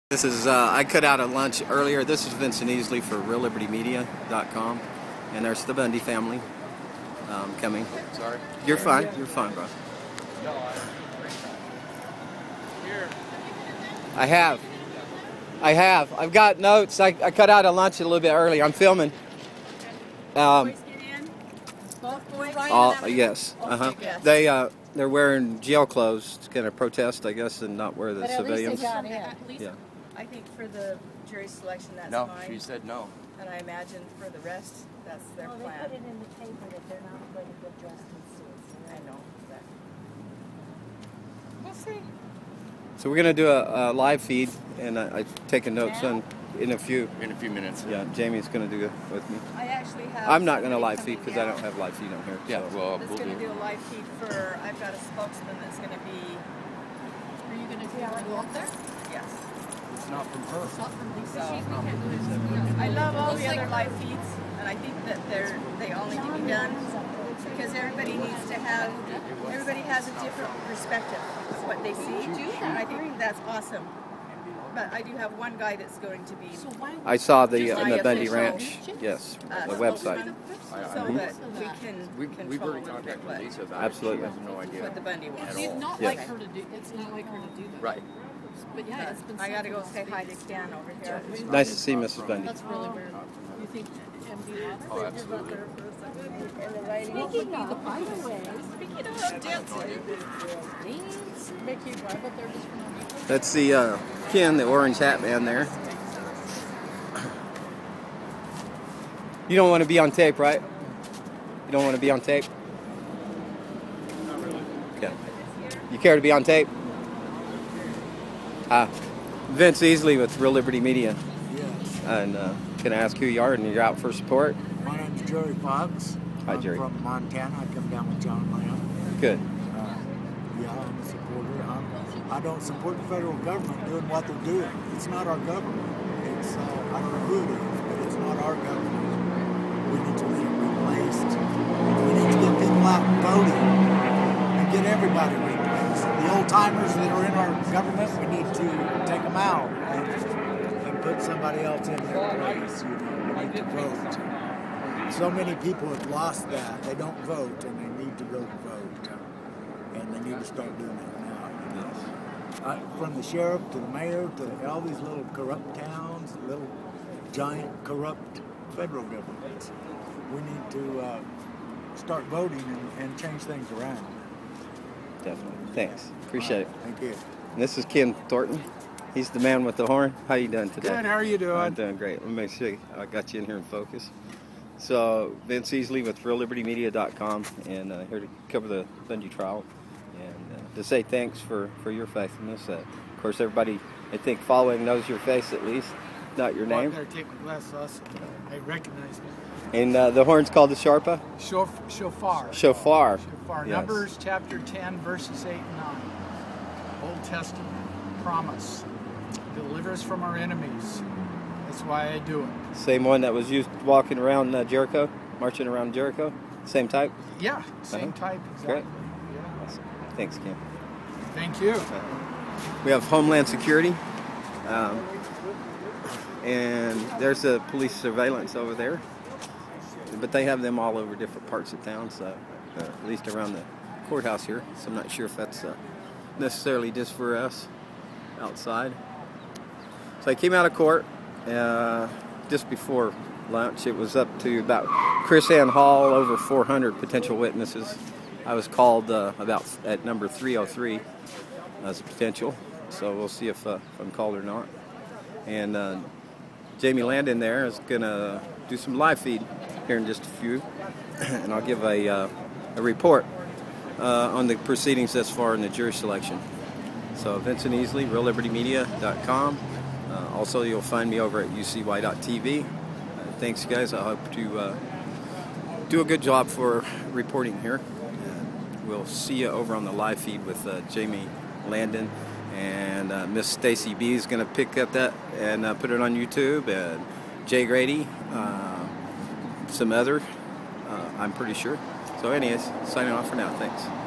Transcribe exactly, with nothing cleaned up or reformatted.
This is, uh, I cut out a lunch earlier. This is Vincent Easley for Real Liberty Media dot com. And there's the Bundy family um, coming. Sorry? You're fine. You're fine, bro. I have. I have. I've got notes. I, I cut out a lunch a little bit early. I'm filming. Um, Both boys? all, yes. Uh-huh. Yes. They, uh, they're wearing jail clothes to kind of protest, I guess, and not wear the But at least civilians. they got in. At least, Yeah. I think for the jury selection, that's No, fine. she said no. And I imagine for the rest, that's their Well, they plan. put it in the paper that they're not going to get dressed in suits. I know, but we'll see. So we're going to do a, a live feed, and I, I've taken notes on in a few. In a few minutes. Yeah, Jamie's going to do it with me. I actually have. I'm not going to somebody live feed coming because I down don't have live feed on here. Yeah, so. well, That's we'll going to do. do a live feed for. I've got a spokesman that's going to be. Are you going to go up there? Yes. It's not from her. It's not from Lisa. So, She can't do it. I love all Looks the other like- live feeds, and I think that they're they all need to be done because everybody needs to have. Everybody has a different perspective of what they see, and I think that's awesome. But I do have one guy that's going to be. So why I saw the Just uh, my the Bundy official, Ranch. Yes, uh, the website. spokesman, I- so I- that we can We, control we've a already little bit contacted what, Lisa about Absolutely. it. She has no idea. what the Bundy wants. At It's all. not Yes. like her to do. It's not like her to do that. Right. But yeah, it's been. I got to go something say else. hi to Ken over here. Nice to see Missus Bundy. That's really weird. You think M D Oh, absolutely. Speaking of, by the way, speaking of dancing, make you drive up there just for no reason. That's the uh, Ken, the orange hat man there. You don't want to be on tape, right? You don't want to be on tape? Not really. Okay. You care to be on tape? Uh, Vince Easley with Real Liberty Media. Yes. And uh, can I ask who you are and you're out for support? My name's Jerry Fox. Hi, I'm Jerry. from Montana. I come down with John Lamb. Good. Uh, yeah, I'm a supporter. I'm, I don't support the federal government doing what they're doing. It's not our government. It's uh, I don't know who it is, but it's not our government. We need to be replaced. We need to get people out voting and get everybody replaced. The old timers that are in our government, we need to take them out and, and put somebody else in their place. You know, we need to vote. So many people have lost that. They don't vote, and they need to go vote. And they need to start doing it now. You know? uh, from the sheriff to the mayor to all these little corrupt towns, little giant corrupt federal governments. We need to uh, start voting and, and change things around. Definitely. Thanks. Appreciate it. Thank you. And this is Ken Thornton. He's the man with the horn. How you doing today? Good. How are you doing? I'm doing great. Let me make sure I got you in here in focus. So, Vince Easley with Real Liberty Media dot com, and uh, here to cover the Bundy trial and uh, to say thanks for, for your faithfulness. Uh, of course, everybody, I think, following knows your face at least, not your Well, I name. better take my glasses off so they recognize me. And uh, the horn's called the Sharpa? Shof- shofar. Shofar. Shofar. Yes. Numbers chapter ten, verses eight and nine. Old Testament promise. Deliver us from our enemies. That's why I do it. Same one that was used walking around uh, Jericho, marching around Jericho? Same type? Yeah, same Uh-huh. type exactly. Great. Yeah. Awesome. Thanks, Ken. Thank you. We have Homeland Security, um, and there's the police surveillance over there. But they have them all over different parts of town, so uh, at least around the courthouse here. So I'm not sure if that's uh, necessarily just for us outside. So I came out of court uh, just before lunch. It was up to about Chris Ann Hall, over four hundred potential witnesses. I was called uh, about at number three oh three as a potential, so we'll see if, uh, if I'm called or not. And uh, Jamie Landon there is going to do some live feed here in just a few, and I'll give a, uh, a report uh, on the proceedings thus far in the jury selection. So Vincent Easley, Real Liberty Media dot com. Uh, also, you'll find me over at U C Y dot T V. Uh, thanks, guys. I hope to uh, do a good job for reporting here. And we'll see you over on the live feed with uh, Jamie Landon. And uh, Miss Stacy B is going to pick up that and uh, put it on YouTube. And Jay Grady, uh, some other, uh, I'm pretty sure. So anyways, signing off for now. Thanks.